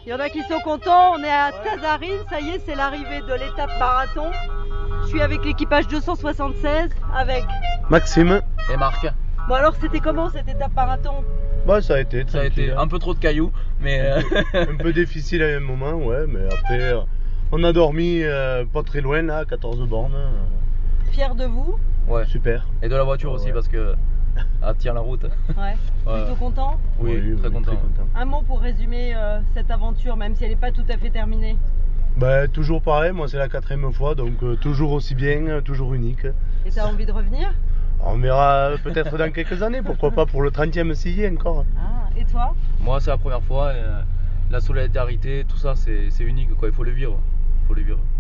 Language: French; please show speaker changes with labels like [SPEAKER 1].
[SPEAKER 1] Il y en a qui sont contents, on est à Tazarine, ça y est, c'est l'arrivée de l'étape marathon. Je suis avec l'équipage 276, avec
[SPEAKER 2] Maxime
[SPEAKER 3] et Marc.
[SPEAKER 1] Bon alors c'était comment cette étape marathon?
[SPEAKER 2] Bah ça a été
[SPEAKER 3] Ça a été un peu trop de cailloux, mais
[SPEAKER 2] un peu difficile à un moment, ouais, mais après on a dormi pas très loin là, 14 bornes.
[SPEAKER 1] Fier de vous?
[SPEAKER 3] ouais.
[SPEAKER 2] Super.
[SPEAKER 3] Et de la voiture aussi parce que elle tient la route.
[SPEAKER 1] Ouais. Plutôt content?
[SPEAKER 3] Oui, très content.
[SPEAKER 1] Un mot pour résumer cette aventure, même si elle n'est pas tout à fait terminée.
[SPEAKER 2] Bah toujours pareil, moi c'est la 4e fois, donc toujours aussi bien, toujours unique.
[SPEAKER 1] Et tu as envie de revenir?
[SPEAKER 2] On verra peut-être dans quelques années, pourquoi pas pour le 30e s'il y est encore.
[SPEAKER 1] Ah, et toi?
[SPEAKER 3] Moi c'est la première fois et la solidarité, tout ça c'est unique quoi, il faut le vivre.